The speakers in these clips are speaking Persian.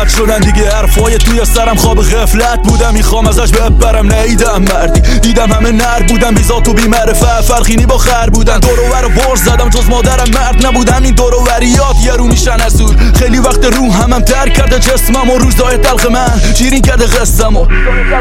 رد شدن دیگه حرفای توی سرم خواب غفلت بودم میخوام ازش ببرم نیدم مردی دیدم همه نر بودن بیزات و بیمعرفه فرقینی با خر بودن دور و ور برز زدم جز مادرم مرد نبودم این دور و وریات یه رو میشن ازور خیلی وقت رو همم درک کرده جسمم و روزای تلخ من شیرین کرده قصم و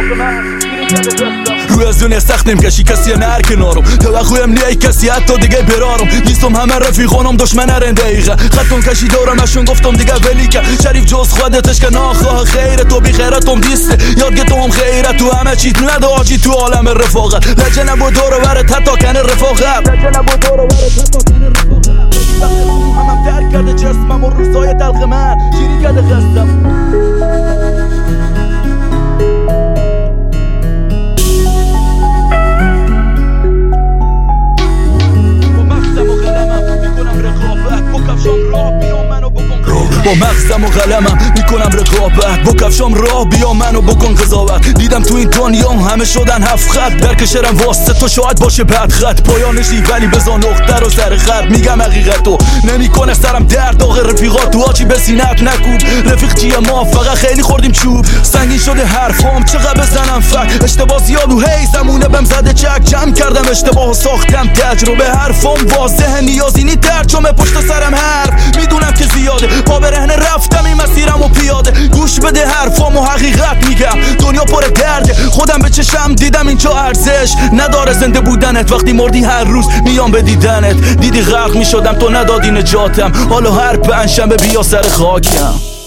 روی از دنیا سخت نمیکشی کسی نر کنارم توقعیم نیای کسی حتی دیگه برارم نیستم همه رفیقانم دشمن رنده دقیقه خطون کشی دورم نشون گفتم دیگه ولی که شریف جز خودتش که ناخواه خیره تو بی خیرتم دیسته یادگه تو هم خیره تو همه چیت نده آجی تو عالم رفاقت لجه نبو دور و ورت حتی کنه رفاقت همم درک کرده جسمم و روزای تلخ من شیرین کرده قصدم با مغزم و قلمم میکنم رقابت با کفشام راه بیا منو بکن قضاوت دیدم تو این دنیام همه شدن هفت خط درک شرم واسه تو شاید باشه بد خط پایانشی ولی بزا نقطه رو سر خط میگم حقیقتو نمیکنه سرم درد داغ رفیقات تو آچی به سینت نکوب رفیق چیه ما فقط خیلی خوردیم چوب سنگین شده حرفام چقدر بزنم فک اشتباه زیاد و هی زمونه بهم زده چک جمع کردم اشتباه و ساختم تجربه حرفام واضحه نیازی نی ترجمه پشت سرم حرف میدونم که زیاده پا برهنه رفتم این مسیرم و پیاده گوش بده حرفام و حقیقت میگم دنیا پر درده خودم به چشم دیدم اینجا ارزش نداره زنده بودنت وقتی مردی هر روز میام به دیدنت دیدی غرق میشدم تو ندادی نجاتم حالا هر پنجشنبه بیا سر خاکم